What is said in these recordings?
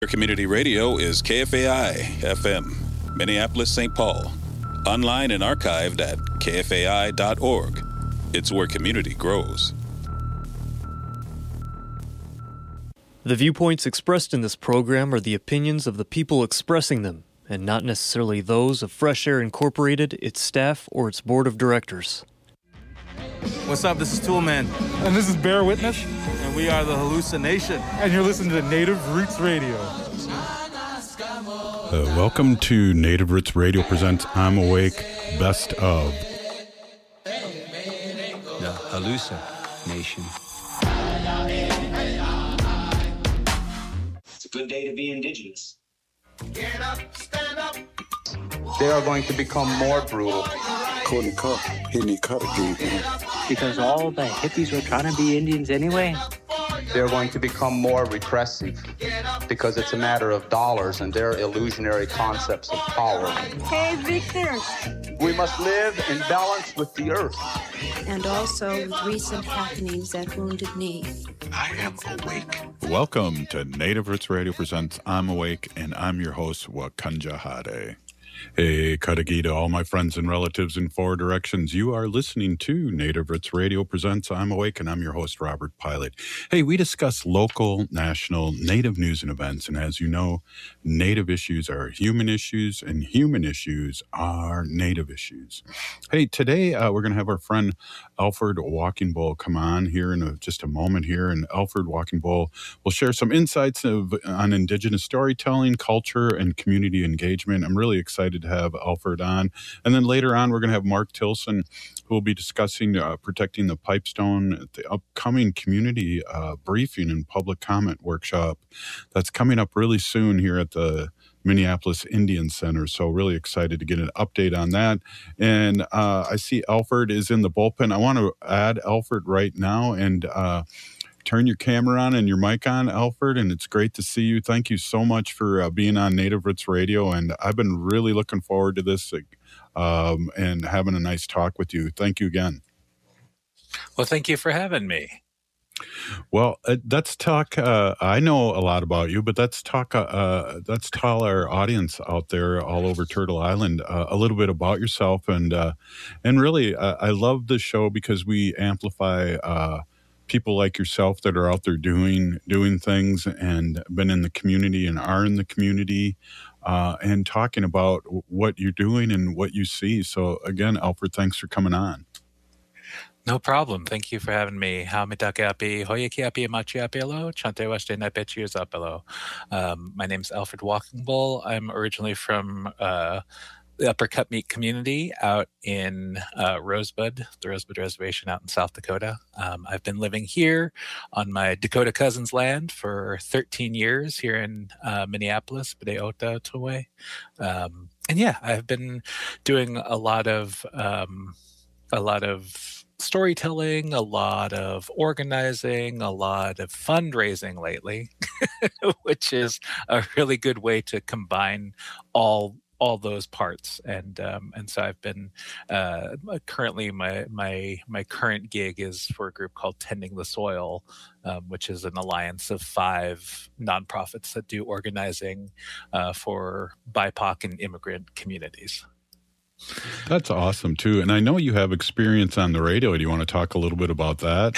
Your community radio is KFAI FM, Minneapolis, St. Paul. Online and archived at kfai.org. It's where community grows. The viewpoints expressed in this program are the opinions of the people expressing them, and not necessarily those of Fresh Air Incorporated, its staff, or its board of directors. What's up? This is Toolman. And this is Bear Witness. And we are the Hallucination. And you're listening to Native Roots Radio. Welcome to Native Roots Radio presents I'm Awake Best of. The Hallucination. It's a good day to be indigenous. Get up, stand up. They are going to become more brutal. Because all the hippies were trying to be Indians anyway. They're going to become more repressive because it's a matter of dollars and their illusionary concepts of power. Hey, Victor. We must live in balance with the earth. And also with recent happenings at Wounded Knee. I am awake. Welcome to Native Roots Radio presents I'm Awake, and I'm your host, Wakanja Hade. Hey, Kadagi to all my friends and relatives in four directions. You are listening to Native Roots Radio presents I'm Awake, and I'm your host, Robert Pilot. Hey, we discuss local, national, Native news and events, and as you know, Native issues are human issues, and human issues are Native issues. Hey, today we're going to have our friend Alfred Walking Bull come on here in just a moment here, and Alfred Walking Bull will share some insights on Indigenous storytelling, culture, and community engagement. I'm really excited to have Alfred on. And then later on, we're going to have Mark Tilson, who will be discussing protecting the pipestone at the upcoming community briefing and public comment workshop that's coming up really soon here at the Minneapolis Indian Center. So really excited to get an update on that. And I see Alfred is in the bullpen. I want to add Alfred right now and turn your camera on and your mic on, Alfred, and it's great to see you. Thank you so much for being on Native Roots Radio, and I've been really looking forward to this and having a nice talk with you. Thank you again. Well, thank you for having me. Well, let's talk. I know a lot about you, but let's talk. Let's tell our audience out there all over Turtle Island a little bit about yourself, and really, I love the show because we amplify people like yourself that are out there doing things and been in the community and are in the community and talking about what you're doing and what you see. So again, Alfred, thanks for coming on. No problem. Thank you for having me. Hamitakapi, Hoyakiapi, Machiapelo, Chante Weste Napechiuzapelo. My name's Alfred Walking Bull. I'm originally from the Upper Cutmeat community out in Rosebud, the Rosebud Reservation out in South Dakota. I've been living here on my Dakota cousins' land for 13 years here in Minneapolis, B'deota, Toway. And yeah, I've been doing a lot of storytelling, a lot of organizing, a lot of fundraising lately, which is a really good way to combine all those parts, and so I've been currently my current gig is for a group called Tending the Soil, which is an alliance of 5 nonprofits that do organizing for BIPOC and immigrant communities. That's awesome too, and I know you have experience on the radio. Do you want to talk a little bit about that?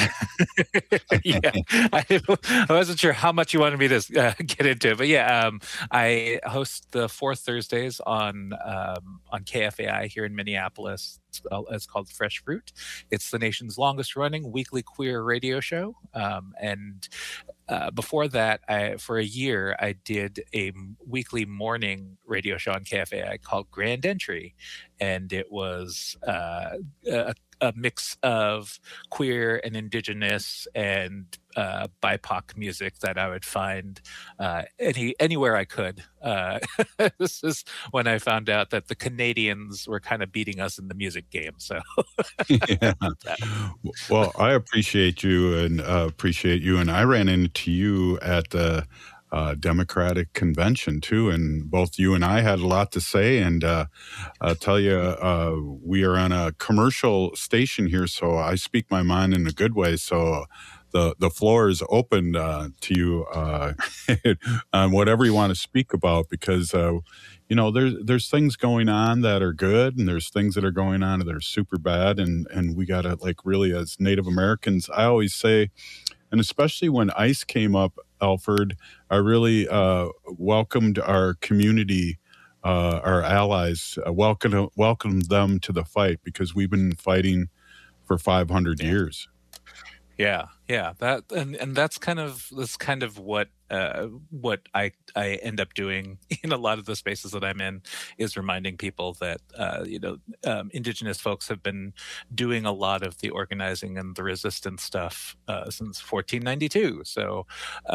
Yeah, I wasn't sure how much you wanted me to get into it, but yeah, I host the 4th Thursdays on KFAI here in Minneapolis. It's called Fresh Fruit. It's the nation's longest running weekly queer radio show. And before that, for a year, I did a weekly morning radio show on KFAI called Grand Entry. And it was a mix of queer and indigenous and BIPOC music that I would find anywhere I could. This is when I found out that the Canadians were kind of beating us in the music game. So, yeah. Well, I appreciate you, and I ran into you at the Democratic Convention too, and both you and I had a lot to say. And I'll tell you, we are on a commercial station here, so I speak my mind in a good way. So the floor is open to you on whatever you want to speak about, because there's things going on that are good, and there's things that are going on that are super bad, and we gotta, like, really, as Native Americans, I always say, and especially when ICE came up, Alfred, I really welcomed our community, our allies, welcomed them to the fight, because we've been fighting for 500 years. Yeah. That and that's kind of what I end up doing in a lot of the spaces that I'm in, is reminding people that Indigenous folks have been doing a lot of the organizing and the resistance stuff since 1492. So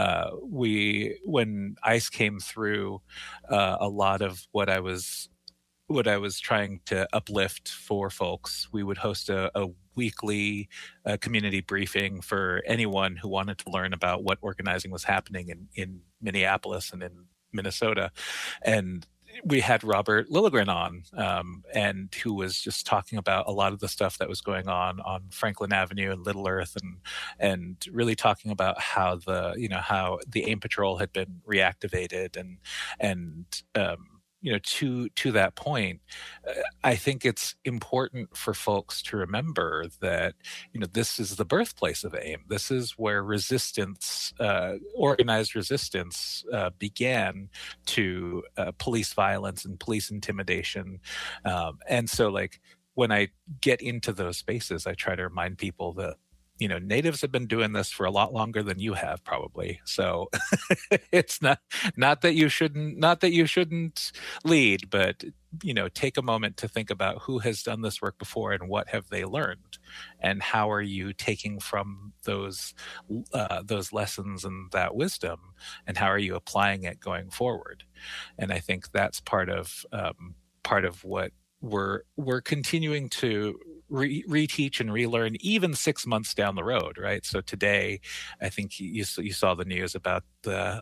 when ICE came through, a lot of what I was trying to uplift for folks, we would host a weekly community briefing for anyone who wanted to learn about what organizing was happening in Minneapolis and in Minnesota. And we had Robert Lilligren on, and who was just talking about a lot of the stuff that was going on Franklin Avenue and Little Earth, and really talking about how the AIM Patrol had been reactivated, and to that point, I think it's important for folks to remember that, this is the birthplace of AIM. This is where resistance, organized resistance, began to police violence and police intimidation. And so, like, when I get into those spaces, I try to remind people that, natives have been doing this for a lot longer than you have, probably. So it's not that you shouldn't lead, but take a moment to think about who has done this work before and what have they learned, and how are you taking from those lessons and that wisdom, and how are you applying it going forward. And I think that's part of what we're continuing to reteach and relearn, even 6 months down the road, right? So today, I think you saw the news about the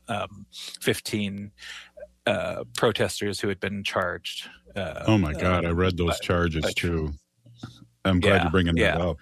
15 protesters who had been charged. Oh my God, I read those charges too. I'm glad you're bringing that up.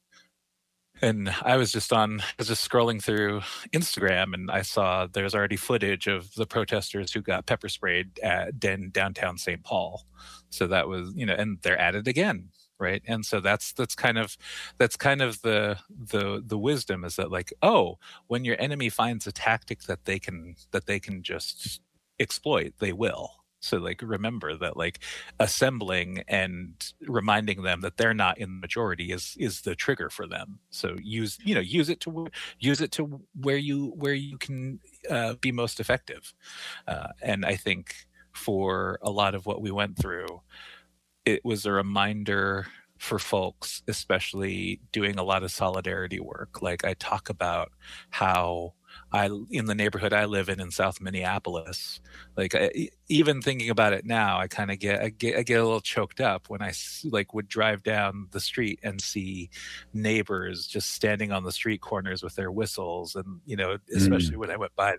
And I was just scrolling through Instagram, and I saw there's already footage of the protesters who got pepper sprayed at downtown St. Paul. So that was, and they're at it again, right? And so that's kind of the wisdom, is that, like, oh, when your enemy finds a tactic that they can just exploit, they will. So, like, remember that, like, assembling and reminding them that they're not in the majority is the trigger for them. So use it to where you can be most effective. And I think for a lot of what we went through, it was a reminder for folks, especially doing a lot of solidarity work. Like, I talk about how in the neighborhood I live in South Minneapolis, like, even thinking about it now, I kind of get a little choked up when I would drive down the street and see neighbors just standing on the street corners with their whistles, and especially when I went by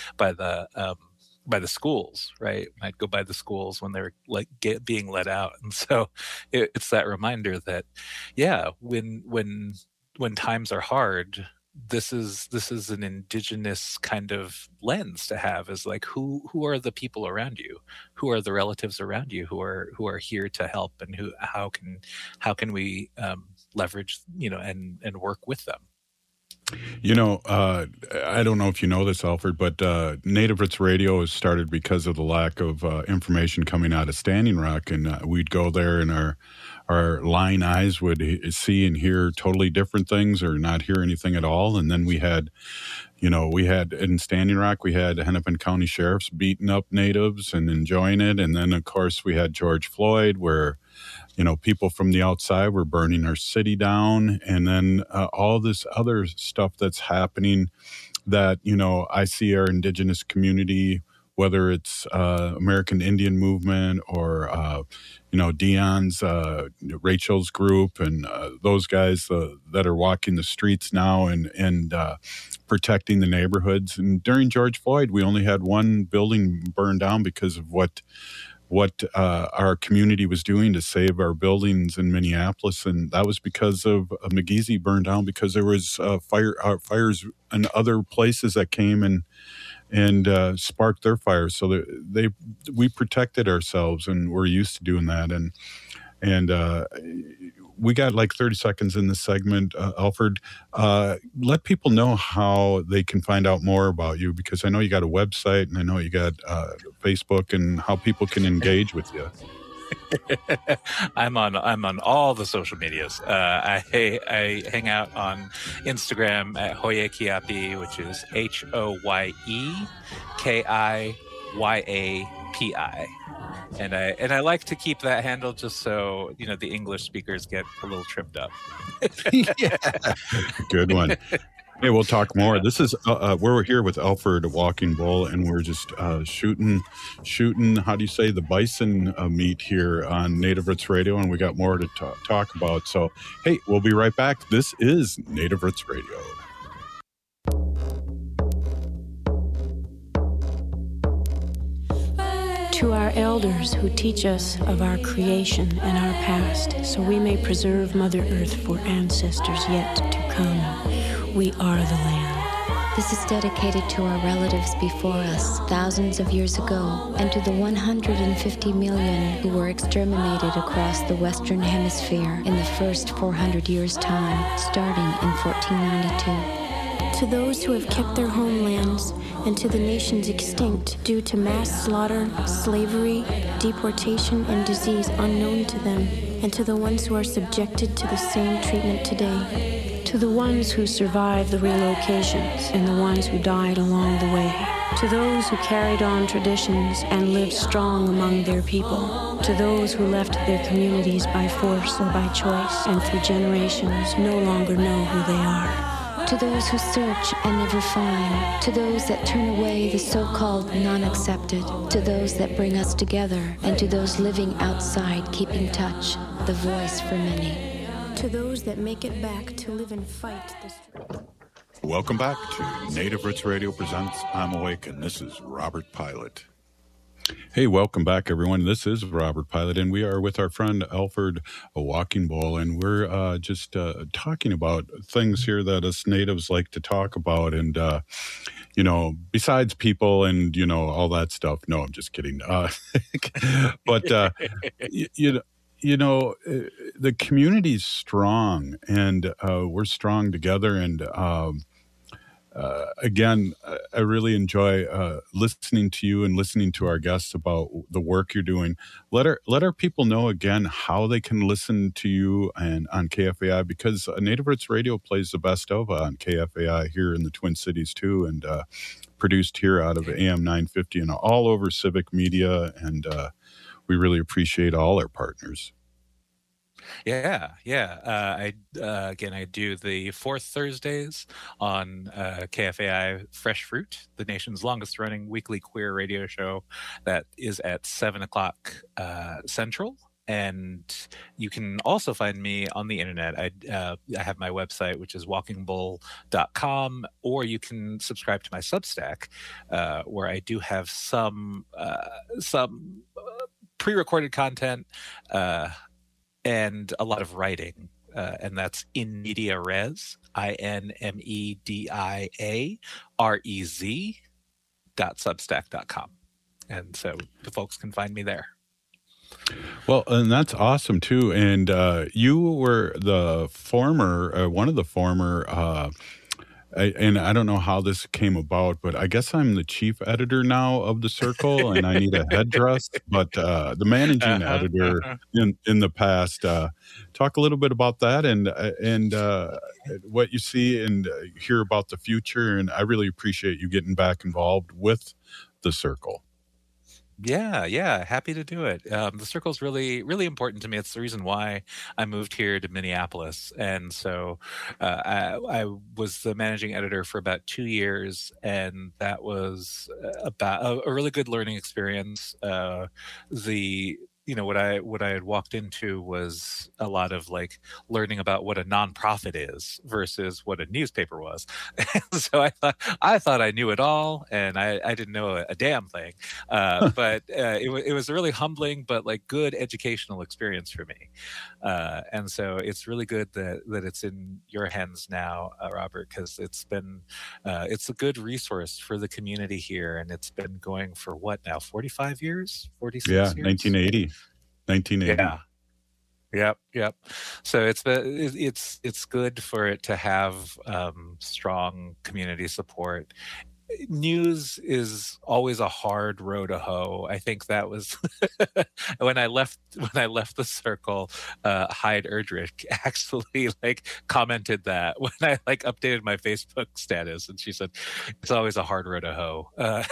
the schools, right? I'd go by the schools when they're being let out, and so it's that reminder that, when times are hard, this is an Indigenous kind of lens to have, is like, who are the people around you, who are the relatives around you who are here to help, and how can we leverage and work with them. I don't know if you know this, Alfred, but Native Roots Radio was started because of the lack of information coming out of Standing Rock, and we'd go there, and our lying eyes would see and hear totally different things, or not hear anything at all. And then we had in Standing Rock, we had Hennepin County sheriffs beating up natives and enjoying it. And then, of course, we had George Floyd, where people from the outside were burning our city down. And then all this other stuff that's happening that, I see our Indigenous community, whether it's American Indian movement or, Dion's, Rachel's group, and those guys that are walking the streets now and protecting the neighborhoods. And during George Floyd, we only had one building burned down because of what what our community was doing to save our buildings in Minneapolis, and that was because of McGeezy burned down because there was fires in other places that came and sparked their fires. So we protected ourselves, and we're used to doing that. And we got like 30 seconds in this segment. Alfred, let people know how they can find out more about you, because I know you got a website and I know you got Facebook, and how people can engage with you. I'm on all the social medias. I hang out on Instagram at Hoye Kiapi, which is HoyeKiyapi. And I like to keep that handle just so the English speakers get a little tripped up. Yeah. Good one. Hey, we'll talk more. This is we're here with Alfred Walking Bull, and we're just shooting. How do you say, the bison meat here on Native Roots Radio, and we got more to talk about. So, hey, we'll be right back. This is Native Roots Radio. To our elders who teach us of our creation and our past, so we may preserve Mother Earth for ancestors yet to come. We are the land. This is dedicated to our relatives before us, thousands of years ago, and to the 150 million who were exterminated across the Western Hemisphere in the first 400 years' time, starting in 1492. To those who have kept their homelands, and to the nations extinct due to mass slaughter, slavery, deportation, and disease unknown to them, and to the ones who are subjected to the same treatment today. To the ones who survived the relocations and the ones who died along the way. To those who carried on traditions and lived strong among their people. To those who left their communities by force or by choice and through generations no longer know who they are. To those who search and never find, to those that turn away the so-called non-accepted, to those that bring us together, and to those living outside keeping touch, the voice for many. To those that make it back to live and fight the struggle. Welcome back to Native Roots Radio presents I'm Awake, and this is Robert Pilot. Hey, welcome back, everyone. This is Robert Pilot, and we are with our friend Alfred Walking Bull, and we're just talking about things here that us natives like to talk about, and besides people and all that stuff. No, I'm just kidding. But the community's strong, and we're strong together, and again, I really enjoy listening to you and listening to our guests about the work you're doing. Let our people know again how they can listen to you and on KFAI, because Native Roots Radio plays the best of on KFAI here in the Twin Cities too, and produced here out of AM 950 and all over Civic Media, and we really appreciate all our partners. Yeah. I do the fourth Thursdays on KFAI Fresh Fruit, the nation's longest running weekly queer radio show that is at 7:00 Central. And you can also find me on the internet. I have my website, which is walkingbull.com, or you can subscribe to my Substack, where I do have some pre-recorded content and a lot of writing, and that's in media res, INMEDIAREZ.substack.com. And so the folks can find me there. Well, and that's awesome too. And you were the former, one of the former, and I don't know how this came about, but I guess I'm the chief editor now of The Circle, and I need a headdress. But the managing editor in the past, talk a little bit about that and what you see and hear about the future. And I really appreciate you getting back involved with The Circle. Yeah, happy to do it. The Circle's really, really important to me. It's the reason why I moved here to Minneapolis. And so I was the managing editor for about 2 years, and that was about a really good learning experience. The what I had walked into was a lot of like learning about what a nonprofit is versus what a newspaper was. So I thought I knew it all, and I didn't know a damn thing. But it was a really humbling but like good educational experience for me. And so it's really good that it's in your hands now, Robert, because it's a good resource for the community here, and it's been going for what now, 45 years, 46 years? 1980. Yeah. Yep. So it's good for it to have strong community support. News is always a hard row to hoe. I think that was when I left the circle. Hyde Erdrich actually like commented that when I like updated my Facebook status, and she said it's always a hard row to hoe.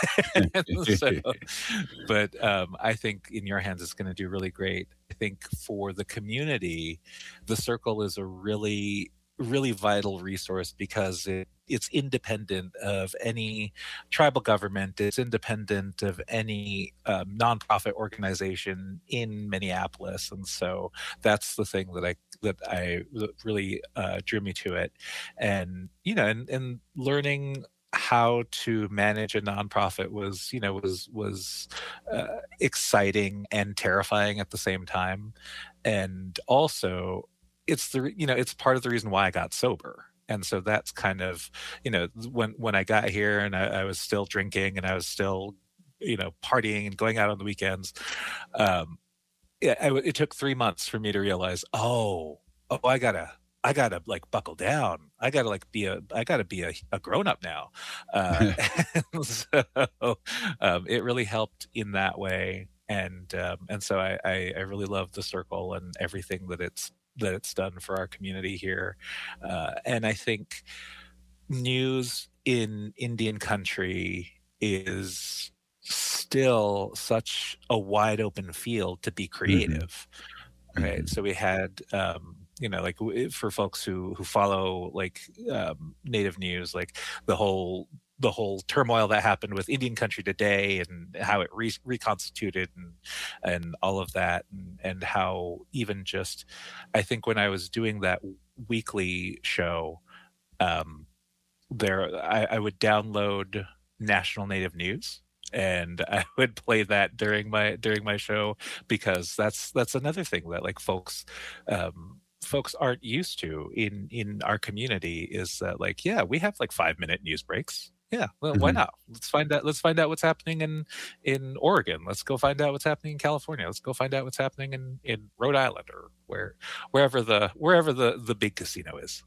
But I think in your hands it's going to do really great. I think for the community, the circle is a really vital resource because it's independent of any tribal government. It's independent of any nonprofit organization in Minneapolis, and so that's the thing that really drew me to it. And and learning how to manage a nonprofit was exciting and terrifying at the same time, and also it's part of the reason why I got sober. And so that's kind of, when I got here and I was still drinking and I was still, partying and going out on the weekends. It took 3 months for me to realize, I gotta like buckle down. I gotta be a grown up now. So it really helped in that way. And so I really love the circle and everything that it's done for our community here. And I think news in Indian country is still such a wide open field to be creative. Mm-hmm. Right. Mm-hmm. So we had, like for folks who follow like Native news, like the whole turmoil that happened with Indian country today and how it reconstituted and all of that, and how even just, I think when I was doing that weekly show, I would download National Native News and I would play that during my show, because that's another thing that like folks aren't used to in our community, is that like, yeah, we have like 5-minute news breaks. Yeah, well, why not? Let's find out what's happening in Oregon. Let's go find out what's happening in California. Let's go find out what's happening in Rhode Island, or wherever the big casino is.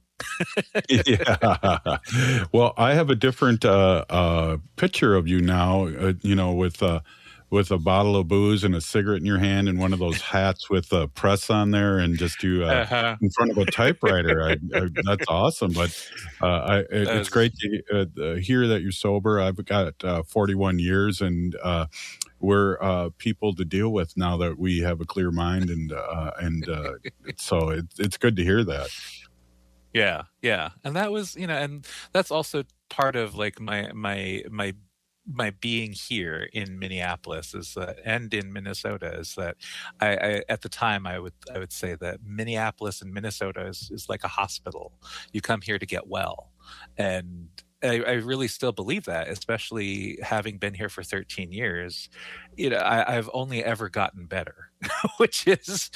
Yeah. Well, I have a different picture of you now, with a bottle of booze and a cigarette in your hand and one of those hats with a press on there, and just you in front of a typewriter. That's awesome. But it's great to hear that you're sober. I've got 41 years, and we're people to deal with now that we have a clear mind, and so it's good to hear that. Yeah. And that was, and that's also part of like my being here in Minneapolis and in Minnesota, is that I at the time I would say that Minneapolis and Minnesota is like a hospital. You come here to get well, and I really still believe that, especially having been here for 13 years. I've only ever gotten better, which is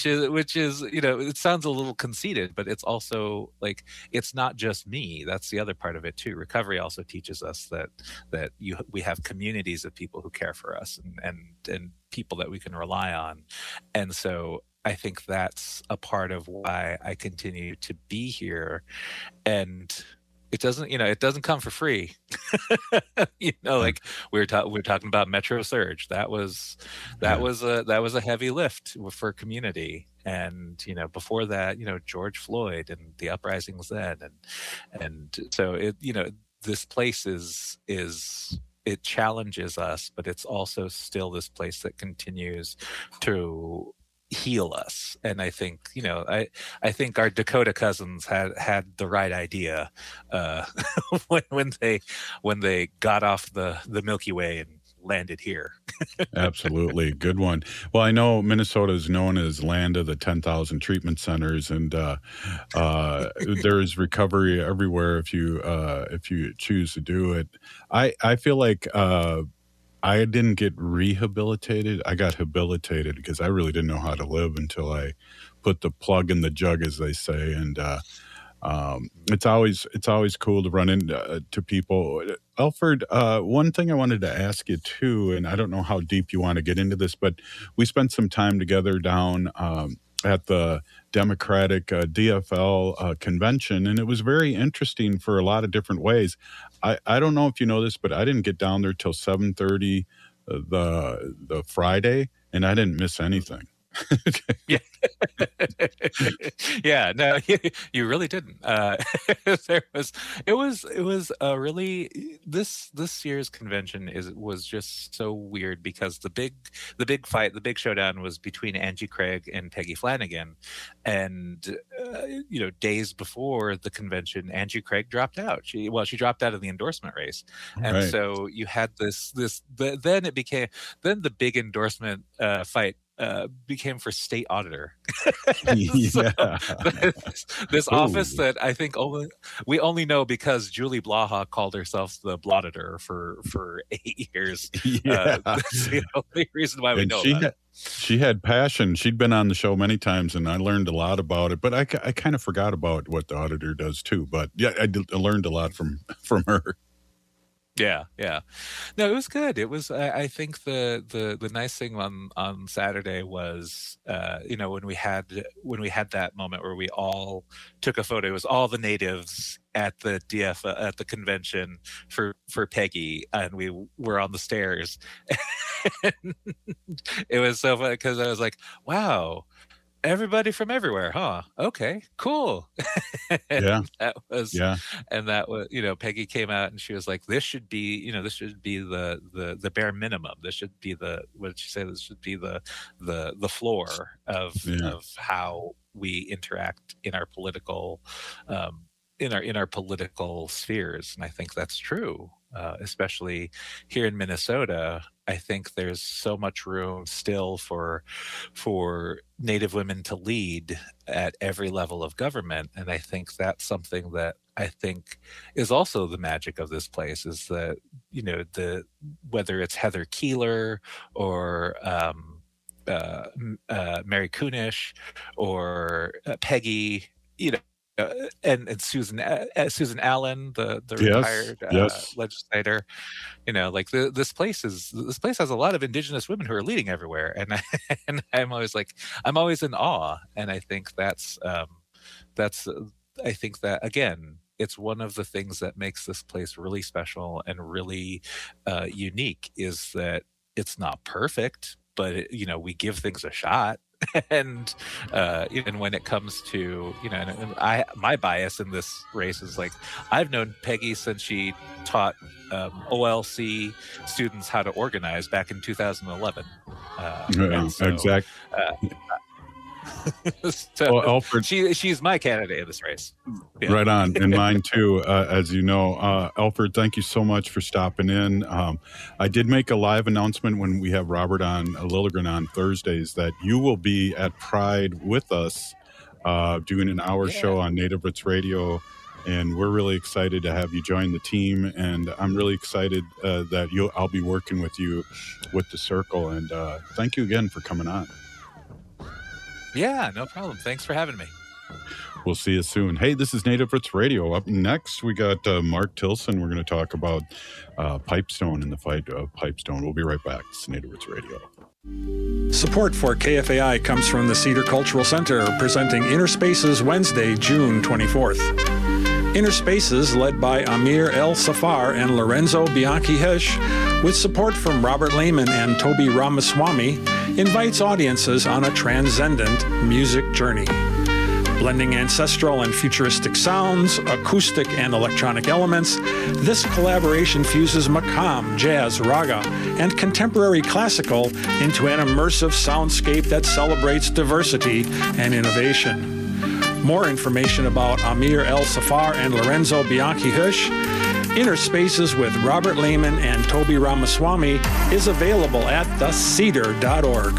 it sounds a little conceited, but it's also like, it's not just me. That's the other part of it too. Recovery also teaches us that we have communities of people who care for us, and people that we can rely on. And so I think that's a part of why I continue to be here. And it doesn't come for free. Like we're talking about Metro Surge. That was a heavy lift for community. And, before that, George Floyd and the uprisings then. And so this place it challenges us, but it's also still this place that continues to heal us. And I think, I think our Dakota cousins had the right idea when they got off the Milky Way landed here. Absolutely. Good one. Well, I know Minnesota is known as land of the 10,000 treatment centers, and there's recovery everywhere if you choose to do it. I feel like I didn't get rehabilitated. I got habilitated because I really didn't know how to live until I put the plug in the jug, as they say. And it's always cool to run into people. Alfred, one thing I wanted to ask you too, and I don't know how deep you want to get into this, but we spent some time together down at the Democratic DFL convention, and it was very interesting for a lot of different ways. I don't know if you know this, but I didn't get down there till 7:30 the Friday, and I didn't miss anything. Yeah. Yeah, no, you really didn't. It was a really this year's convention was just so weird because the big fight, the big showdown was between Angie Craig and Peggy Flanagan, and days before the convention, Angie Craig dropped out. She dropped out of the endorsement race, and Right. So you had then the big endorsement fight became for state auditor. Yeah. This Ooh. office that I think we only know because Julie Blaha called herself the Blauditor for 8 years. Yeah. That's the only reason why we And know she about it. she had passion. She'd been on the show many times, and I learned a lot about it. But I kind of forgot about what the auditor does too. But yeah, I learned a lot from her. Yeah. No, it was good. It was. I think the nice thing on Saturday was, when we had that moment where we all took a photo. It was all the natives at the at the convention for Peggy, and we were on the stairs. It was so fun because I was like, wow. Everybody from everywhere, huh? Okay, cool. Yeah. And that was, Peggy came out and she was like, this should be the bare minimum. This should be what did she say? This should be the floor of how we interact in our political in our political spheres. And I think that's true. Especially here in Minnesota, I think there's so much room still for Native women to lead at every level of government. And I think that's something that I think is also the magic of this place, is that, whether it's Heather Keeler or Mary Kunish or Peggy, and Susan Allen, the retired legislator, this place has a lot of Indigenous women who are leading everywhere, and I'm always in awe, and I think that's I think that again, it's one of the things that makes this place really special and really unique, is that it's not perfect, but we give things a shot. And even when it comes to my bias in this race is like, I've known Peggy since she taught OLC students how to organize back in 2011. Exactly. So well, Alfred, she's my candidate in this race. Yeah. Right on, and mine too. As you know, Alfred, thank you so much for stopping in. I did make a live announcement when we have Robert on Lilligren on Thursdays that you will be at Pride with us, doing an hour show on Native Roots Radio, and we're really excited to have you join the team. And I'm really excited that I'll be working with you with the Circle. And thank you again for coming on. Yeah, no problem. Thanks for having me. We'll see you soon. Hey, this is Native Roots Radio. Up next, we got Mark Tilson. We're going to talk about Pipestone and the fight of Pipestone. We'll be right back. It's Native Roots Radio. Support for KFAI comes from the Cedar Cultural Center, presenting Inner Spaces Wednesday, June 24th. Inner Spaces, led by Amir El Safar and Lorenzo Bianchi-Hesh, with support from Robert Lehman and Toby Ramaswamy, invites audiences on a transcendent music journey. Blending ancestral and futuristic sounds, acoustic and electronic elements, this collaboration fuses makam, jazz, raga, and contemporary classical into an immersive soundscape that celebrates diversity and innovation. More information about Amir El Safar and Lorenzo Bianchi-Hesh Inner Spaces with Robert Lehman and Toby Ramaswamy is available at thecedar.org.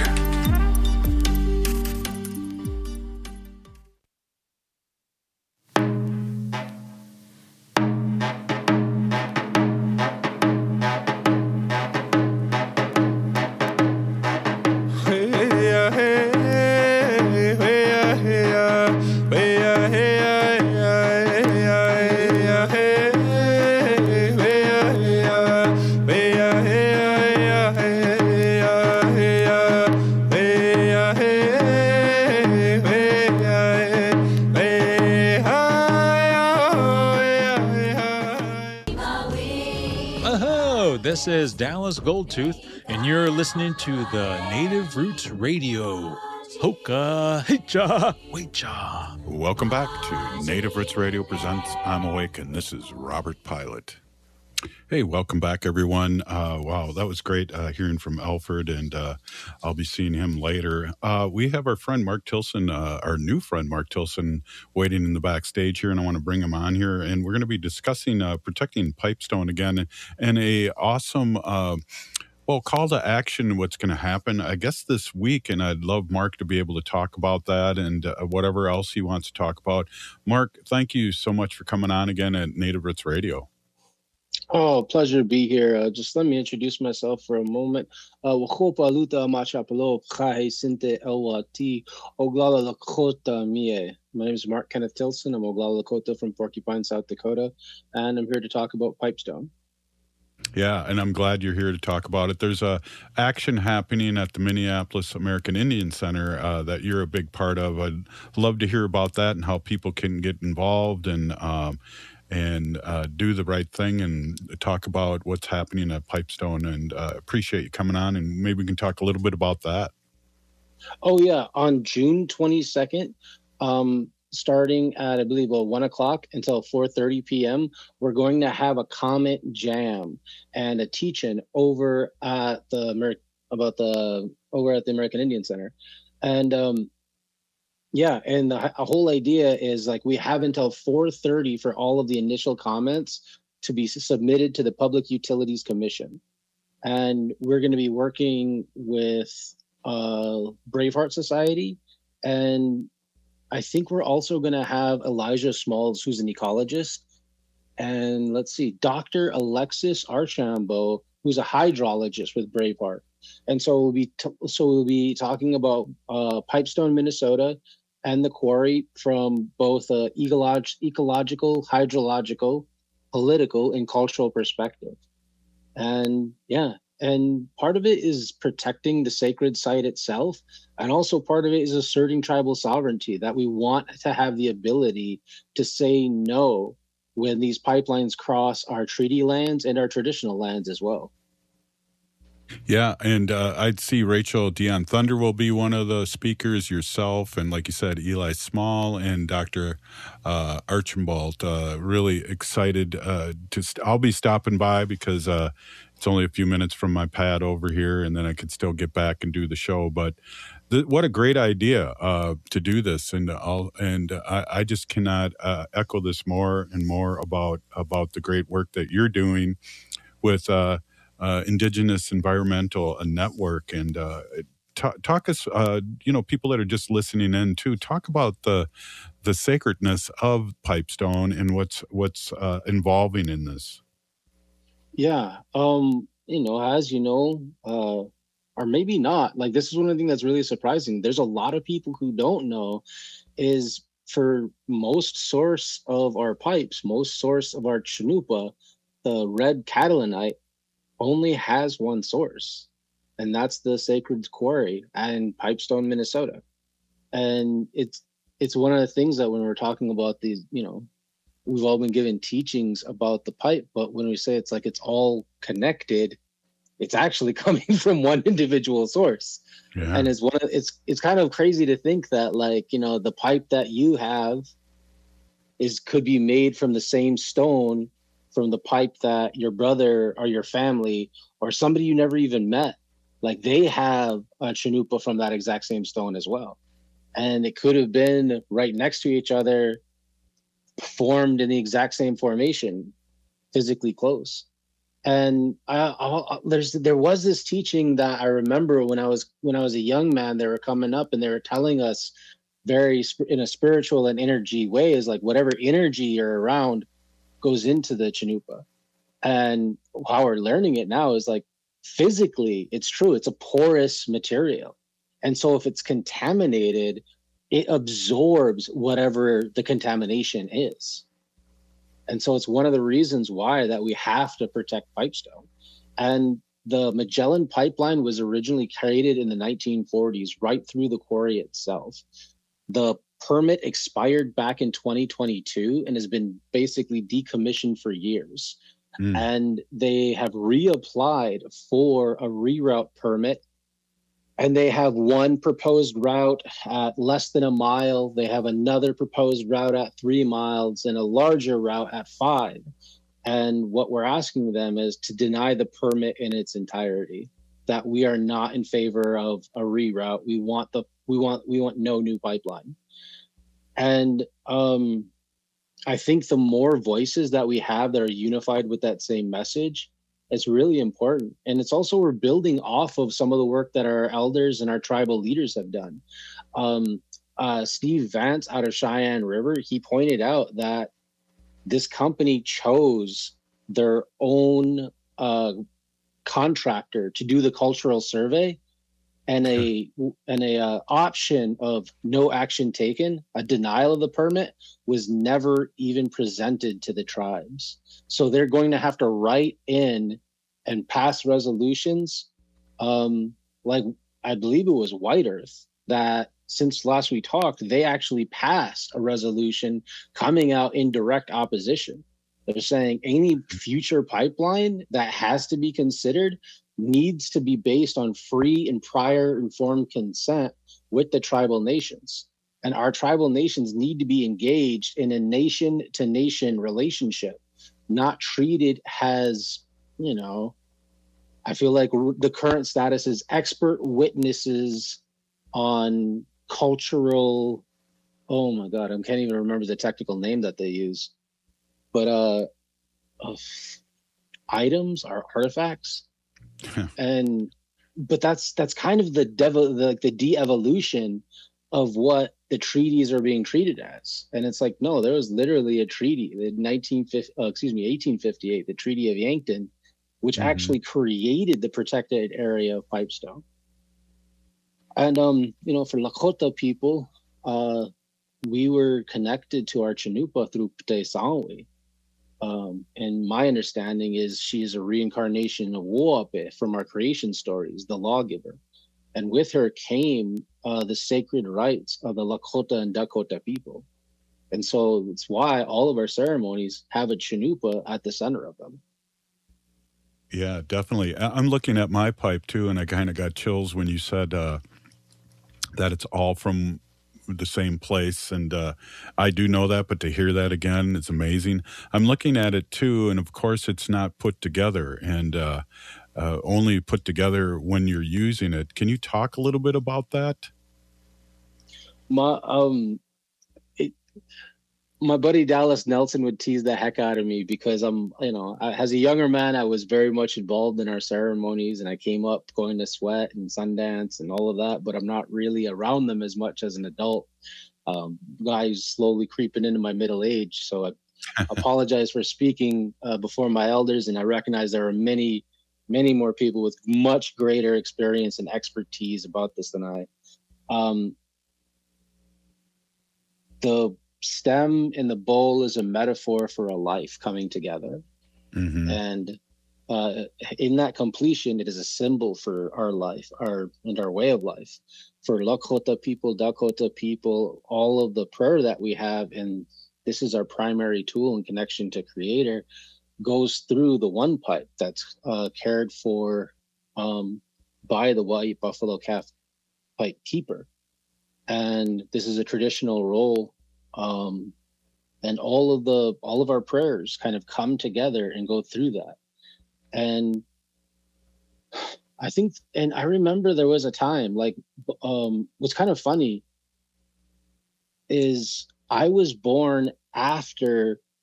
This is Dallas Goldtooth, and you're listening to the Native Roots Radio. Hoka, hecha, wecha. Welcome back to Native Roots Radio presents I'm Awake, and this is Robert Pilot. Hey, welcome back, everyone. Wow, that was great hearing from Alfred, and I'll be seeing him later. We have our friend Mark Tilson, our new friend Mark Tilson, waiting in the backstage here, and I want to bring him on here. And we're going to be discussing protecting Pipestone again, and a awesome call to action, what's going to happen, I guess, this week. And I'd love Mark to be able to talk about that and whatever else he wants to talk about. Mark, thank you so much for coming on again at Native Roots Radio. Oh, pleasure to be here. Just let me introduce myself for a moment. My name is Mark Kenneth Tilson. I'm Oglala Lakota from Porcupine, South Dakota, and I'm here to talk about Pipestone. Yeah, and I'm glad you're here to talk about it. There's a action happening at the Minneapolis American Indian Center that you're a big part of. I'd love to hear about that and how people can get involved and do the right thing and talk about what's happening at Pipestone. And appreciate you coming on, and maybe we can talk a little bit about that. Oh, yeah. On June 22nd, starting at, I believe, 1 o'clock until 4:30 p.m., we're going to have a comment jam and a teach-in over at the American Indian Center. And yeah, and the whole idea is like we have until 4:30 for all of the initial comments to be submitted to the Public Utilities Commission. And we're going to be working with Braveheart Society, and I think we're also going to have Elijah Smalls, who's an ecologist, and let's see, Dr. Alexis Archambault, who's a hydrologist with Braveheart. And so we'll be talking about Pipestone, Minnesota, and the quarry from both ecological, hydrological, political, and cultural perspective. And yeah, and part of it is protecting the sacred site itself, and also part of it is asserting tribal sovereignty, that we want to have the ability to say no when these pipelines cross our treaty lands and our traditional lands as well. Yeah, and I'd see Rachel Dion Thunder will be one of the speakers, yourself, and like you said, Eli Small and Dr. Archambault. Really excited I'll be stopping by because it's only a few minutes from my pad over here, and then I could still get back and do the show. But what a great idea to do this, and I just cannot echo this more and more about the great work that you're doing with Indigenous Environmental Network. And talk us, people that are just listening in too, talk about the sacredness of Pipestone and what's involving in this. Yeah, as you know, or maybe not, like this is one of the things that's really surprising. There's a lot of people who don't know is for most source of our pipes, most source of our Chanupa, the red catalanite only has one source, and that's the Sacred Quarry in Pipestone, Minnesota. And it's one of the things that when we're talking about these, we've all been given teachings about the pipe, but when we say it's like it's all connected, it's actually coming from one individual source. Yeah. And it's kind of crazy to think that the pipe that you have could be made from the same stone from the pipe that your brother or your family or somebody you never even met, like they have a Chanupa from that exact same stone as well. And it could have been right next to each other, formed in the exact same formation. physically close. And there was this teaching that I remember when I was a young man. They were coming up and they were telling us in a spiritual and energy way, is like whatever energy you're around goes into the chanupa. And how we're learning it now is like physically, it's true. It's a porous material. And so if it's contaminated, it absorbs whatever the contamination is. And so it's one of the reasons why that we have to protect pipestone. And the Magellan Pipeline was originally created in the 1940s, right through the quarry itself. The permit expired back in 2022 and has been basically decommissioned for years. And they have reapplied for a reroute permit. And they have one proposed route at less than a mile. They have another proposed route at 3 miles and a larger route at 5. And what we're asking them is to deny the permit in its entirety, that we are not in favor of a reroute. We want no new pipeline. And I think the more voices that we have that are unified with that same message, it's really important. And it's also, we're building off of some of the work that our elders and our tribal leaders have done. Steve Vance out of Cheyenne River, he pointed out that this company chose their own contractor to do the cultural survey, and a option of no action taken, a denial of the permit, was never even presented to the tribes. So they're going to have to write in and pass resolutions, like I believe it was White Earth, that since last we talked, they actually passed a resolution coming out in direct opposition. They're saying any future pipeline that has to be considered needs to be based on free and prior informed consent with the tribal nations. And our tribal nations need to be engaged in a nation to nation relationship, not treated as, I feel like the current status is expert witnesses on cultural, oh my God, I can't even remember the technical name that they use, but items or artifacts. But that's kind of the de-evolution of what the treaties are being treated as. And it's like, no, there was literally a treaty, the 1858, the Treaty of Yankton, which actually created the protected area of Pipestone. And for Lakota people, we were connected to our Chanupa through P'tay Sangwe. And my understanding is she is a reincarnation of Wo'ape from our creation stories, the lawgiver. And with her came the sacred rights of the Lakota and Dakota people. And so it's why all of our ceremonies have a Chanupa at the center of them. Yeah, definitely. I'm looking at my pipe too, and I kind of got chills when you said that it's all from the same place. And I do know that, but to hear that again, it's amazing. I'm looking at it too, and of course it's not put together and only put together when you're using it. Can you talk a little bit about that? My buddy Dallas Nelson would tease the heck out of me because as a younger man, I was very much involved in our ceremonies, and I came up going to Sweat and Sundance and all of that, but I'm not really around them as much as an adult. Guys slowly creeping into my middle age. So I apologize for speaking before my elders, and I recognize there are many, many more people with much greater experience and expertise about this than I. The stem in the bowl is a metaphor for a life coming together. And in that completion, it is a symbol for our life, our way of life. For Lakota people, Dakota people, all of the prayer that we have, and this is our primary tool in connection to Creator, goes through the one pipe that's cared for by the White Buffalo Calf Pipe Keeper. And this is a traditional role. And all of our prayers kind of come together and go through that. And I think, and I remember there was a time, like, what's kind of funny is I was born after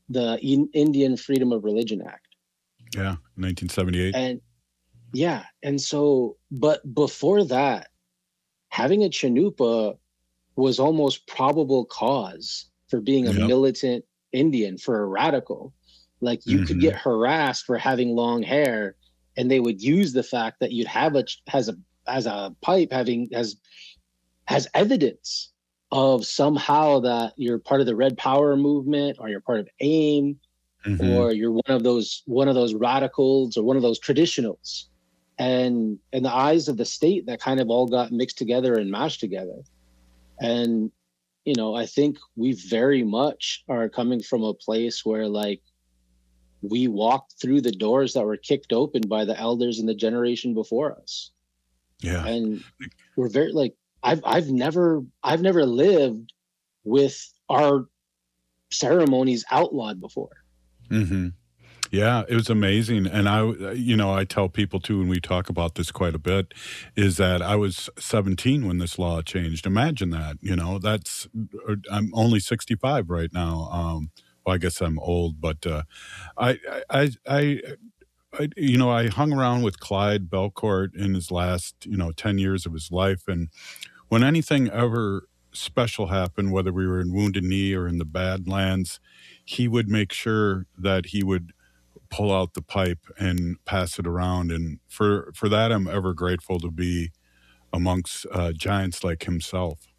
the Indian Freedom of Religion Act. Yeah, 1978. And yeah, and so, but before that, having a Chanupa was almost probable cause for being a militant Indian, for a radical. Like you could get harassed for having long hair, and they would use the fact that you'd have as a pipe has evidence of somehow that you're part of the Red Power movement, or you're part of AIM, or you're one of those radicals, or one of those traditionals. And in the eyes of the state, that kind of all got mixed together and mashed together. And, you know, I think we very much are coming from a place where, like, we walked through the doors that were kicked open by the elders in the generation before us. Yeah. And we're very, like, I've never lived with our ceremonies outlawed before. Yeah, it was amazing. And I tell people too, and we talk about this quite a bit, is that I was 17 when this law changed. Imagine that, I'm only 65 right now. Well, I guess I'm old, but I hung around with Clyde Belcourt in his last, 10 years of his life. And when anything ever special happened, whether we were in Wounded Knee or in the Badlands, he would make sure that he would pull out the pipe and pass it around. And for that, I'm ever grateful to be amongst giants like himself.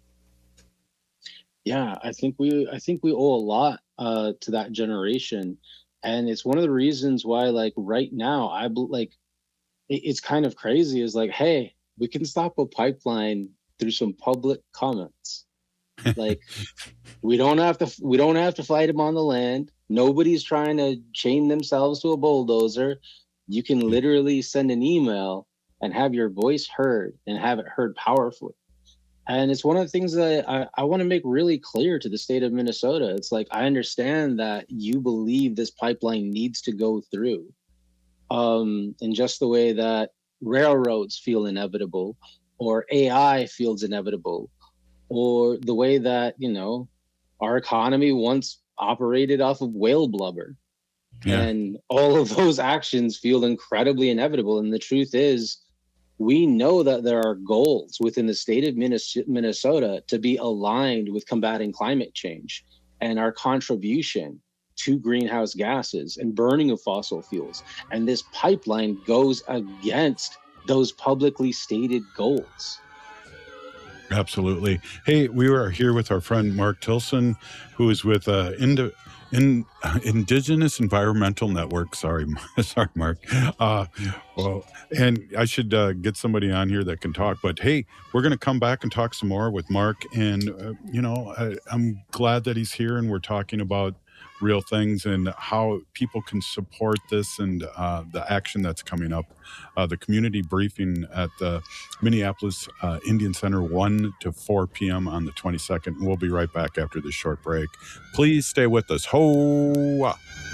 Yeah, I think we owe a lot to that generation. And it's one of the reasons why, like, right now, it's kind of crazy is like, hey, we can stop a pipeline through some public comments. Like, we don't have to fight them on the land. Nobody's trying to chain themselves to a bulldozer. You can literally send an email and have your voice heard, and have it heard powerfully. And it's one of the things that I want to make really clear to the state of Minnesota. It's like, I understand that you believe this pipeline needs to go through, in just the way that railroads feel inevitable, or AI feels inevitable, or the way that, our economy once operated off of whale blubber. Yeah. And all of those actions feel incredibly inevitable. And the truth is, we know that there are goals within the state of Minnesota to be aligned with combating climate change, and our contribution to greenhouse gases and burning of fossil fuels. And this pipeline goes against those publicly stated goals. Absolutely. Hey, we were here with our friend Mark Tilson, who is with Indigenous Environmental Network. Sorry, Mark. And I should get somebody on here that can talk. But hey, we're going to come back and talk some more with Mark. And, I'm glad that he's here, and we're talking about real things and how people can support this, and the action that's coming up. The community briefing at the Minneapolis Indian Center, 1 to 4 p.m. on the 22nd. We'll be right back after this short break. Please stay with us. Ho!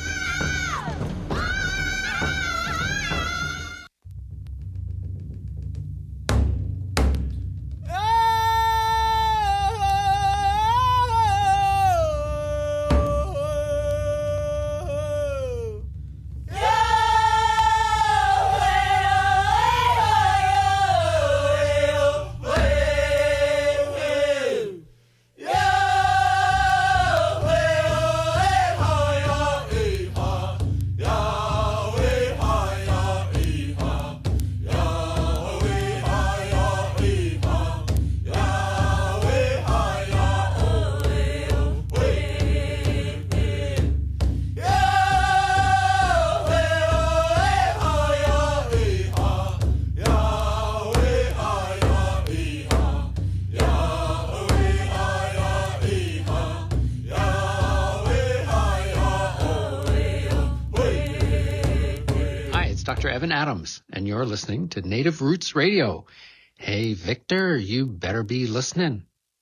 Evan Adams, and you're listening to Native Roots Radio. Hey, Victor, you better be listening.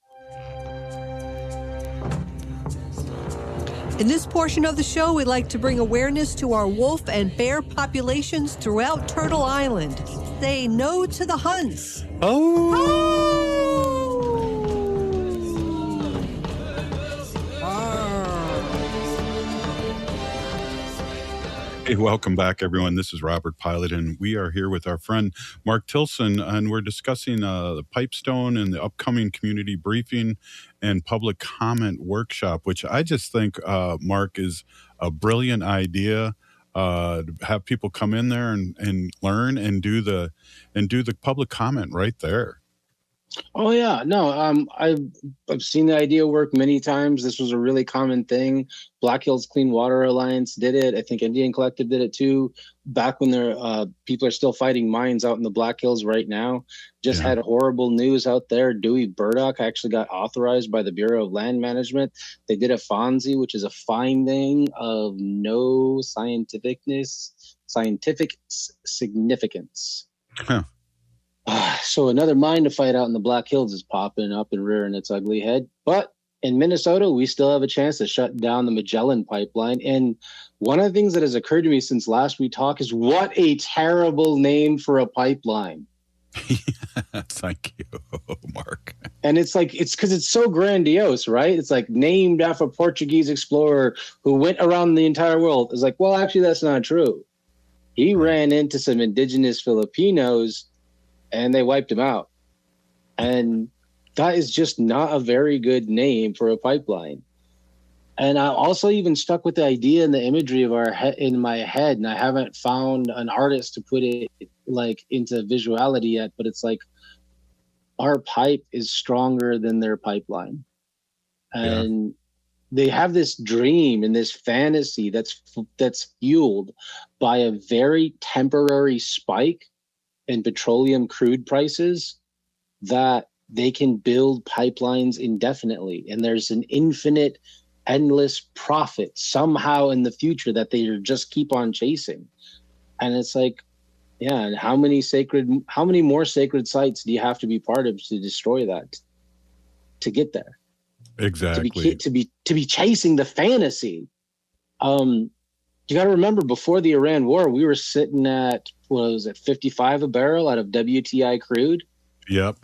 In this portion of the show, we'd like to bring awareness to our wolf and bear populations throughout Turtle Island. Say no to the hunts. Hey, welcome back, everyone. This is Robert Pilot, and we are here with our friend Mark Tilson, and we're discussing the Pipestone and the upcoming community briefing and public comment workshop, which I just think, Mark, is a brilliant idea. Have people come in there and learn and do the public comment right there. Oh yeah, no, I've seen the idea work many times. This was a really common thing. Black Hills Clean Water Alliance did it. I think Indian Collective did it too. Back when people are still fighting mines out in the Black Hills right now. Just had horrible news out there. Dewey Burdock actually got authorized by the Bureau of Land Management. They did a FONSI, which is a finding of no scientific significance. Huh. So another mine to fight out in the Black Hills is popping up and rearing its ugly head. But in Minnesota, we still have a chance to shut down the Magellan pipeline. And one of the things that has occurred to me since last we talked is what a terrible name for a pipeline. Thank you, Mark. And it's because it's so grandiose, right? It's like named after a Portuguese explorer who went around the entire world. It's like, well, actually, that's not true. He ran into some indigenous Filipinos and they wiped him out. And that is just not a very good name for a pipeline. And I also even stuck with the idea and the imagery of in my head, and I haven't found an artist to put it like into visuality yet, but it's like our pipe is stronger than their pipeline. And they have this dream and this fantasy that's fueled by a very temporary spike in petroleum crude prices that they can build pipelines indefinitely. And there's an infinite, endless profit somehow in the future that they just keep on chasing. And it's like, and how many more sacred sites do you have to be part of to destroy that, to get there? Exactly. To be chasing the fantasy. You got to remember, before the Iran war, we were sitting at, what was it, 55 a barrel out of WTI crude? Yep.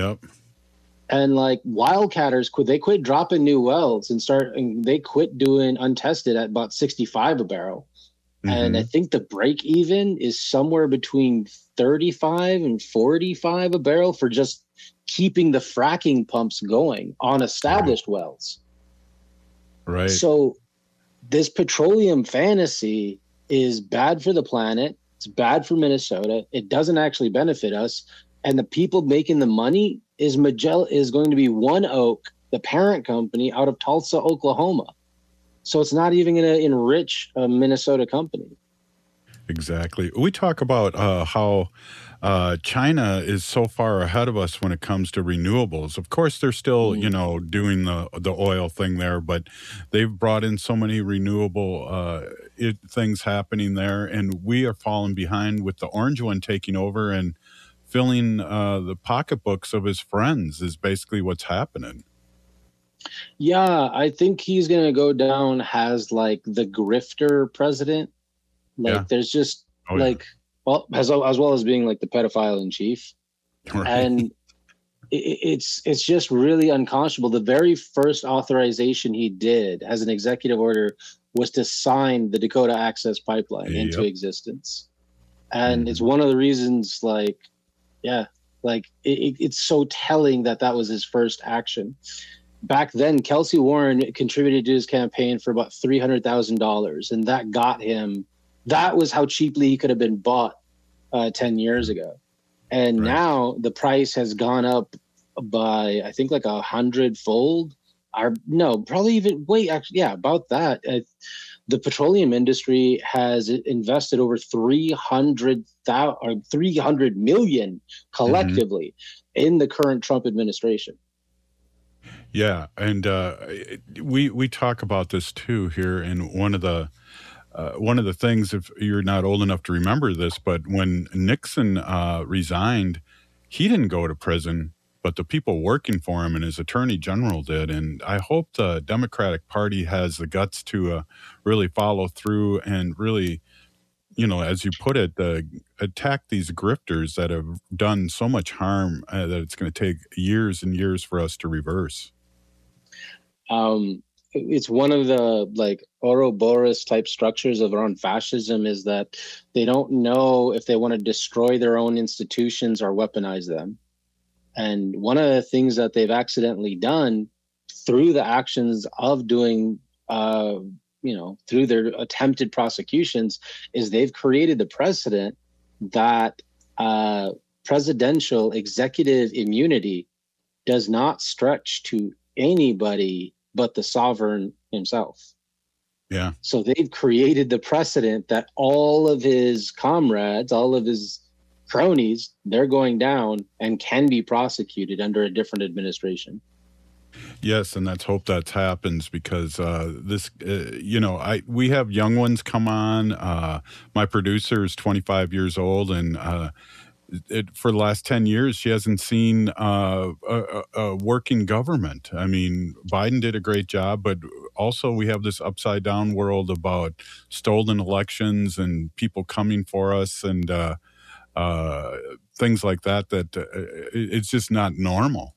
And like wildcatters they quit dropping new wells and they quit doing untested at about 65 a barrel. Mm-hmm. And I think the break even is somewhere between 35 and 45 a barrel for just keeping the fracking pumps going on established wells. Right. So this petroleum fantasy is bad for the planet. It's bad for Minnesota. It doesn't actually benefit us. And the people making the money is going to be One Oak, the parent company out of Tulsa, Oklahoma. So it's not even going to enrich a Minnesota company. Exactly. We talk about how China is so far ahead of us when it comes to renewables. Of course, they're still, doing the oil thing there, but they've brought in so many renewable things happening there, and we are falling behind with the orange one taking over and filling the pocketbooks of his friends is basically what's happening. Yeah, I think he's going to go down as like the grifter president. There's just as well as being like the pedophile in chief. Right. And it's just really unconscionable. The very first authorization he did as an executive order was to sign the Dakota Access Pipeline into existence. And it's one of the reasons it's so telling that was his first action. Back then, Kelsey Warren contributed to his campaign for about $300,000, and that got him. That was how cheaply he could have been bought 10 years ago. And now the price has gone up by, I think, like 100-fold. Probably even about that. The petroleum industry has invested over $300 million collectively in the current Trump administration. Yeah, and we talk about this too here in one of the things, if you're not old enough to remember this, but when Nixon resigned, he didn't go to prison, but the people working for him and his attorney general did. And I hope the Democratic Party has the guts to really follow through and really, as you put it, attack these grifters that have done so much harm that it's going to take years and years for us to reverse. it's one of the like Ouroboros type structures of around fascism is that they don't know if they want to destroy their own institutions or weaponize them. And one of the things that they've accidentally done through the actions of doing, through their attempted prosecutions, is they've created the precedent that presidential executive immunity does not stretch to anybody but the sovereign himself. Yeah. So they've created the precedent that all of his comrades, all of his cronies, they're going down and can be prosecuted under a different administration. Yes, and let's hope that happens because we have young ones come on. My producer is 25 years old, and for the last 10 years, she hasn't seen a working government. I mean, Biden did a great job, but also we have this upside down world about stolen elections and people coming for us and things like that, it's just not normal.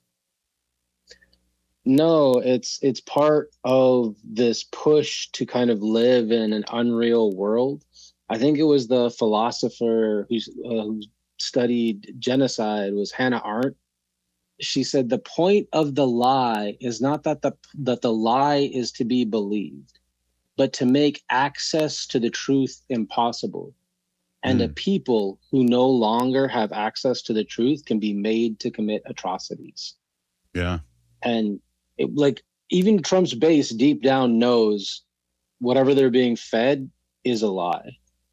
No, it's part of this push to kind of live in an unreal world. I think it was the philosopher who studied genocide was Hannah Arendt. She said the point of the lie is not that the lie is to be believed, but to make access to the truth impossible. And a people who no longer have access to the truth can be made to commit atrocities. Yeah. And even Trump's base deep down knows whatever they're being fed is a lie.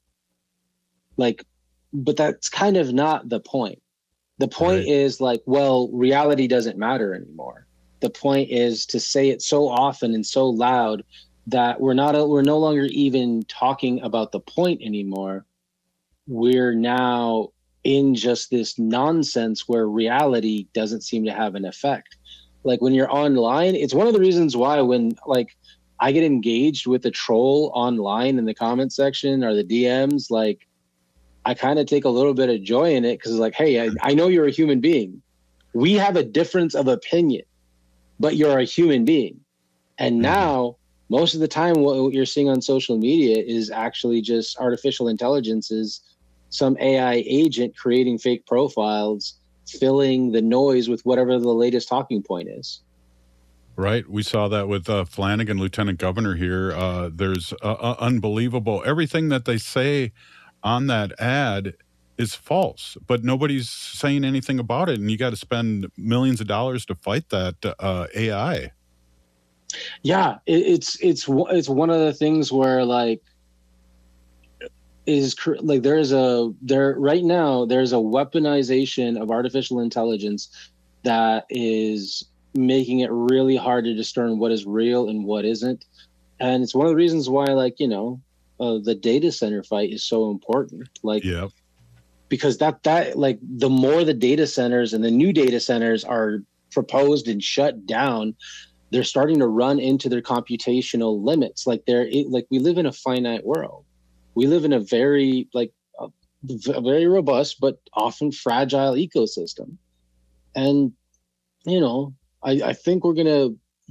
But that's kind of not the point. The point is reality doesn't matter anymore. The point is to say it so often and so loud that we're no longer even talking about the point anymore. We're now in just this nonsense where reality doesn't seem to have an effect. Like when you're online, it's one of the reasons why when I get engaged with a troll online in the comment section or the DMs, I kind of take a little bit of joy in it because hey, I know you're a human being. We have a difference of opinion, but you're a human being. And now, most of the time, what you're seeing on social media is actually just artificial intelligence, is some AI agent creating fake profiles, filling the noise with whatever the latest talking point is. Right. We saw that with Flanagan, Lieutenant Governor here. There's unbelievable. Everything that they say on that ad is false, but nobody's saying anything about it. And you got to spend millions of dollars to fight that AI. Yeah, it's one of the things where there's a weaponization of artificial intelligence that is making it really hard to discern what is real and what isn't. And it's one of the reasons why the data center fight is so important. Because the more the data centers and the new data centers are proposed and shut down, they're starting to run into their computational limits. We live in a finite world. We live in a very very robust but often fragile ecosystem. And I think we're gonna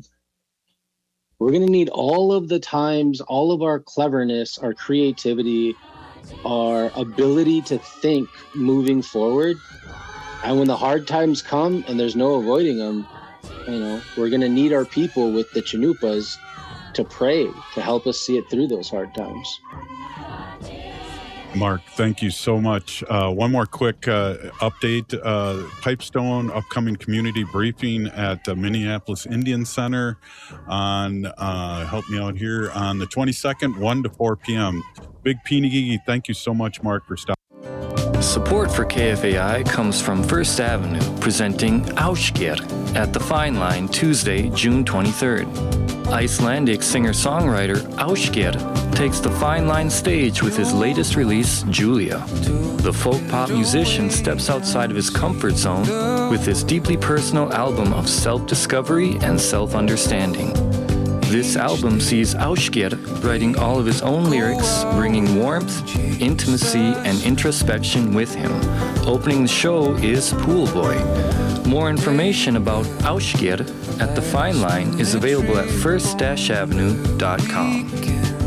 need all of the times, all of our cleverness, our creativity, our ability to think moving forward. And when the hard times come and there's no avoiding them, we're going to need our people with the chanupas to pray to help us see it through those hard times. Mark, thank you so much. One more quick update. Pipestone upcoming community briefing at the Minneapolis Indian Center on, help me out here, on the 22nd, 1 to 4 p.m. Big Pinigigi, thank you so much, Mark, for stopping. Support for KFAI comes from First Avenue, presenting Ásgeir at the Fine Line Tuesday, June 23rd. Icelandic singer-songwriter Ásgeir takes the Fine Line stage with his latest release, Julia. The folk pop musician steps outside of his comfort zone with his deeply personal album of self-discovery and self-understanding. This album sees Ásgeir writing all of his own lyrics, bringing warmth, intimacy, and introspection with him. Opening the show is Pool Boy. More information about Ásgeir at The Fine Line is available at first-avenue.com.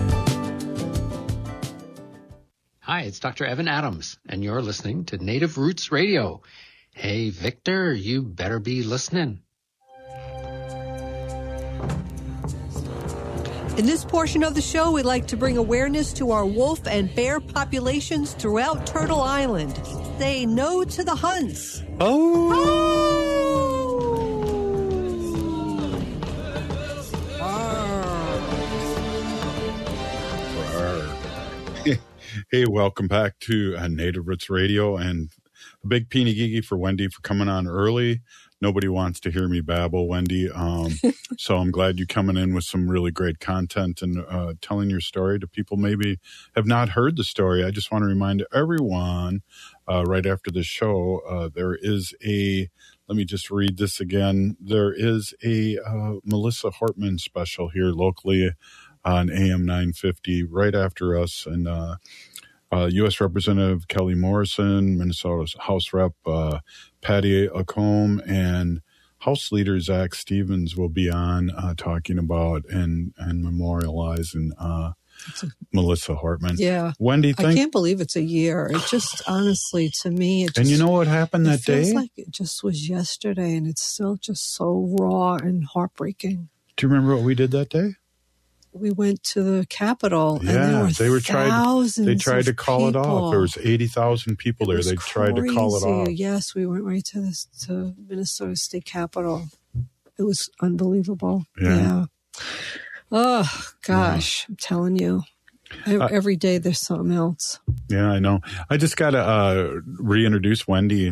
Hi, it's Dr. Evan Adams, and you're listening to Native Roots Radio. Hey, Victor, you better be listening. In this portion of the show, we'd like to bring awareness to our wolf and bear populations throughout Turtle Island. Say no to the hunts. Hey, welcome back to Native Roots Radio, and a big peeny gigi for Wendy for coming on early. Nobody wants to hear me babble, Wendy. So I'm glad you're coming in with some really great content and telling your story to people maybe have not heard the story. I just want to remind everyone right after the show, there is a, let me just read this again. There is a Melissa Hortman special here locally on AM 950 right after us. And U.S. Representative Kelly Morrison, Minnesota's House Rep Patty Acombe, and House Leader Zach Stevens will be on talking about and memorializing Melissa Hortman. Yeah. Wendy, I can't believe it's a year. It just, honestly, to me, it just, and you know what happened that day? It feels like it just was yesterday, and it's still just so raw and heartbreaking. Do you remember what we did that day? We went to the Capitol, and Yeah, there were thousands they tried to call people. it off. There was 80,000 people there. They tried to call it off. Yes, we went right to Minnesota State Capitol. It was unbelievable. Yeah. Oh, gosh. I'm telling you. Every day there's something else. Yeah, I know. I just got to reintroduce Wendy.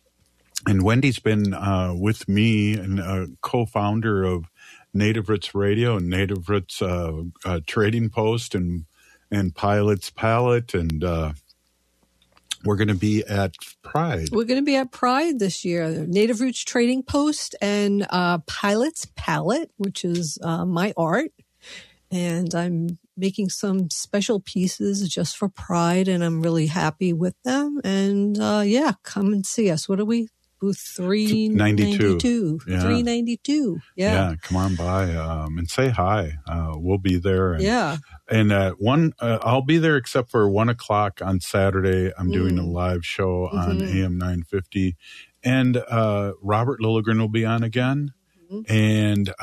And Wendy's been with me and a co-founder of Native Roots Radio and Native Roots Trading Post and Pilot's Palette. And we're going to be at Pride. We're going to be at Pride this year. Native Roots Trading Post and Pilot's Palette, which is my art. And I'm making some special pieces just for Pride, and I'm really happy with them. And yeah, come and see us. What are we? Booth 392. Yeah. 392. Yeah, come on by and say hi. We'll be there. And, yeah. And I'll be there except for 1 o'clock on Saturday. I'm doing a live show on AM 950. And Robert Lilligren will be on again. And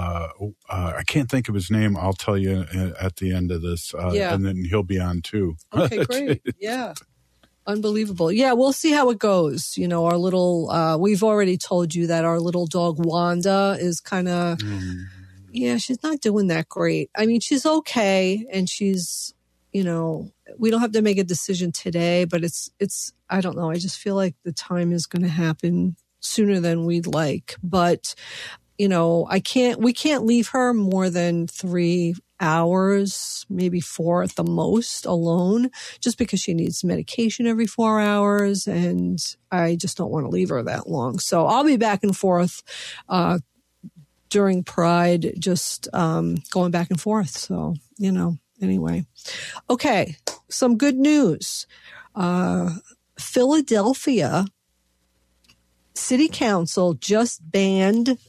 I can't think of his name. I'll tell you at the end of this. And then he'll be on too. Okay, great. Yeah. Unbelievable. Yeah, we'll see how it goes. You know, our little, we've already told you that our little dog Wanda is kind of, yeah, she's not doing that great. I mean, she's okay. And she's, you know, we don't have to make a decision today, but it's, I don't know. I just feel like the time is going to happen sooner than we'd like. But, you know, we can't leave her more than 3 hours, maybe 4 at the most alone, just because she needs medication every 4 hours. And I just don't want to leave her that long. So I'll be back and forth, during Pride, just, going back and forth. So, you know, anyway. Okay. Some good news. Philadelphia City Council just banned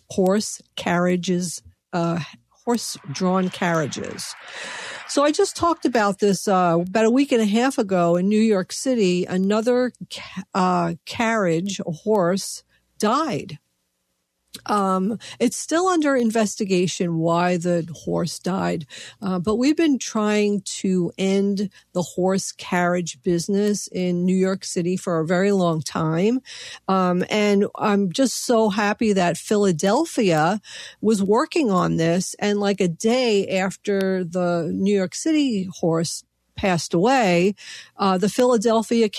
horse-drawn carriages. So I just talked about this about a week and a half ago in New York City. Another carriage, a horse, died. It's still under investigation why the horse died. But we've been trying to end the horse carriage business in New York City for a very long time. And I'm just so happy that Philadelphia was working on this. And like a day after the New York City horse passed away, the Philadelphia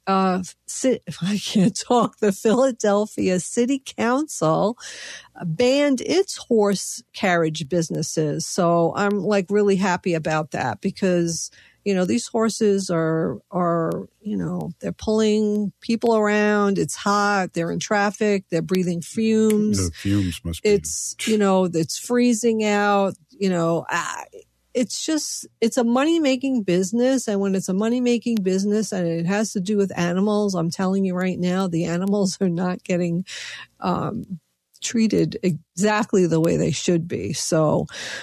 the Philadelphia City Council banned its horse carriage businesses. So I'm like really happy about that because, you know, these horses are, you know, they're pulling people around. It's hot. They're in traffic. They're breathing fumes. The fumes must be. It's, you know, it's freezing out. it's a money-making business. And when it's a money-making business and it has to do with animals, I'm telling you right now, the animals are not getting treated exactly the way they should be. So,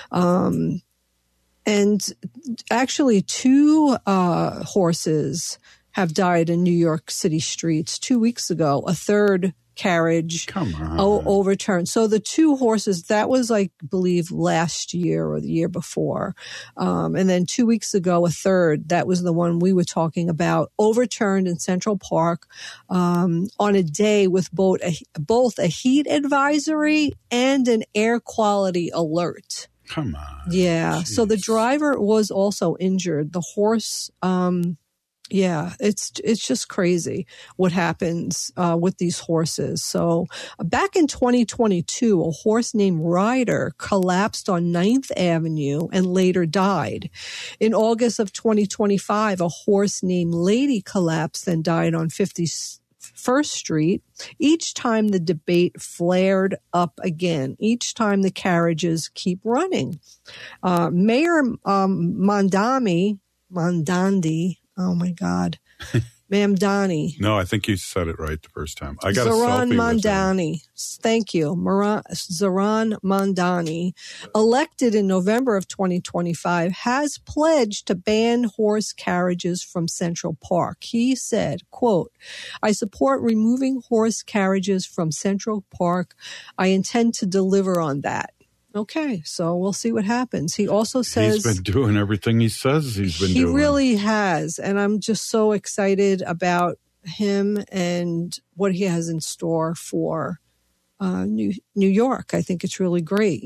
and actually 2 horses have died in New York City streets 2 weeks ago. A third carriage overturned. So the 2 horses, that was, I believe, last year or the year before. And then 2 weeks ago, a third, that was the one we were talking about, overturned in Central Park on a day with both a heat advisory and an air quality alert. Come on. Yeah. Geez. So the driver was also injured. The horse, it's just crazy what happens with these horses. So back in 2022, a horse named Ryder collapsed on 9th Avenue and later died. In August of 2025, a horse named Lady collapsed and died on 51st Street. Each time the debate flared up again. Each time the carriages keep running. Mayor Mamdani, oh my God, Mamdani. No, I think you said it right the first time. I got Zohran a selfie Mamdani. Thank you. Zohran Mamdani, elected in November of 2025, has pledged to ban horse carriages from Central Park. He said, quote, "I support removing horse carriages from Central Park. I intend to deliver on that." Okay, so we'll see what happens. He also says he's been doing everything he says he's been doing. He really has, and I'm just so excited about him and what he has in store for New York. I think it's really great,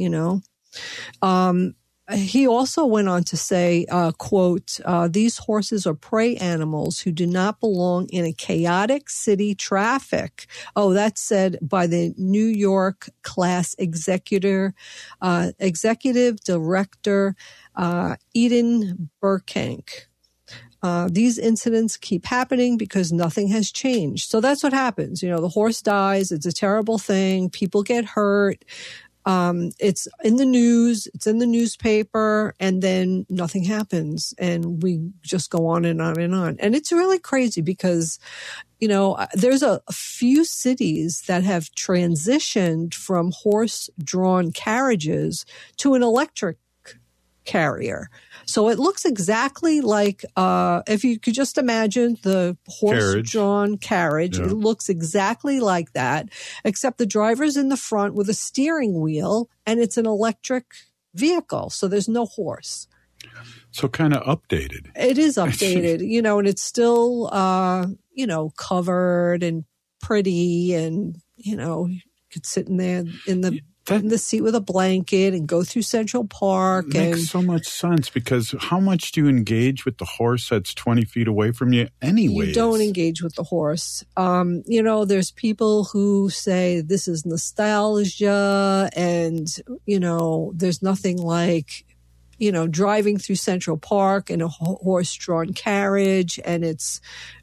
He also went on to say, quote, "These horses are prey animals who do not belong in a chaotic city traffic." Oh, that's said by the New York class executive director, Eden Burkank. These incidents keep happening because nothing has changed. So that's what happens. The horse dies. It's a terrible thing. People get hurt. It's in the news, it's in the newspaper, and then nothing happens. And we just go on and on and on. And it's really crazy because, there's a few cities that have transitioned from horse-drawn carriages to an electric carrier. So it looks exactly like, if you could just imagine the horse-drawn carriage, it looks exactly like that, except the driver's in the front with a steering wheel, and it's an electric vehicle. So there's no horse. So kind of updated. It is updated, and it's still, covered and pretty, and, you could sit in there in the seat with a blanket and go through Central Park. It makes so much sense, because how much do you engage with the horse that's 20 feet away from you anyway? You don't engage with the horse. There's people who say this is nostalgia, and, there's nothing like, driving through Central Park in a horse-drawn carriage, and it's,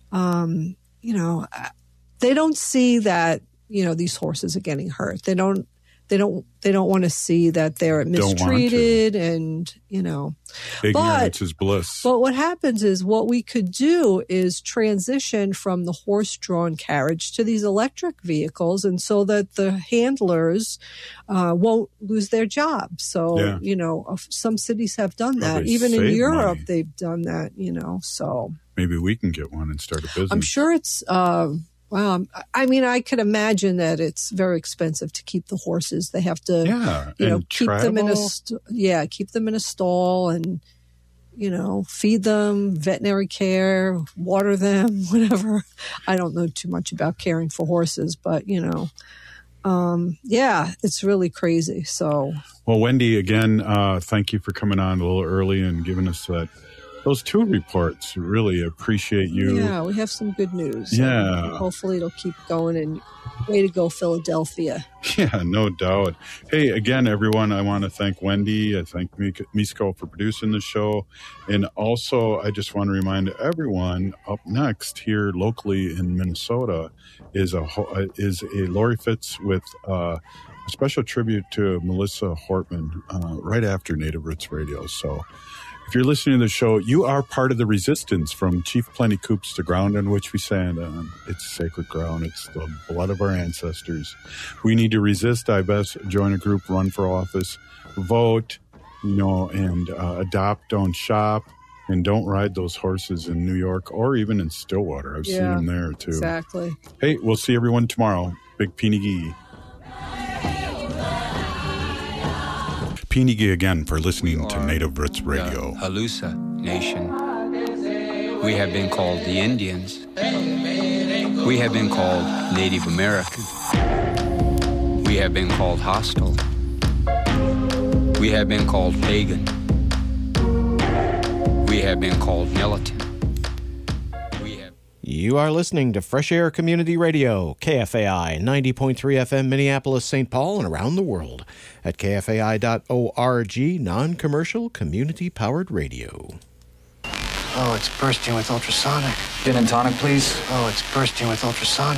they don't see that, these horses are getting hurt. They don't want to see that they're mistreated, and, ignorance is bliss. But what happens is, what we could do is transition from the horse-drawn carriage to these electric vehicles, and so that the handlers won't lose their jobs. So, some cities have done that. Probably even in Europe, money. They've done that, so. Maybe we can get one and start a business. I'm sure it's, I could imagine that it's very expensive to keep the horses. They have to, keep them in a stall, and, feed them, veterinary care, water them, whatever. I don't know too much about caring for horses, but, it's really crazy. So, well, Wendy, again, thank you for coming on a little early and giving us those 2 reports. Really appreciate you. Yeah, we have some good news. Yeah. Hopefully it'll keep going, and way to go, Philadelphia. Yeah, no doubt. Hey, again, everyone, I want to thank Wendy. I thank Misko for producing the show. And also, I just want to remind everyone, up next here locally in Minnesota is a Lori Fitz with a special tribute to Melissa Hortman right after Native Roots Radio. So if you're listening to the show, you are part of the resistance from Chief Plenty Coups, the ground on which we stand on. It's sacred ground. It's the blood of our ancestors. We need to resist. I best join a group, run for office, vote, and adopt, don't shop, and don't ride those horses in New York or even in Stillwater. I've seen them there too. Exactly. Hey, we'll see everyone tomorrow. Big Pinigi. Pinigi again for listening to Native Roots Radio. The Halusa Nation. We have been called the Indians. We have been called Native American. We have been called hostile. We have been called pagan. We have been called militant. You are listening to Fresh Air Community Radio, KFAI 90.3 FM, Minneapolis, St. Paul, and around the world at kfai.org, non-commercial, community-powered radio. Oh, it's bursting with ultrasonic. Gin and tonic, please. Oh, it's bursting with ultrasonic.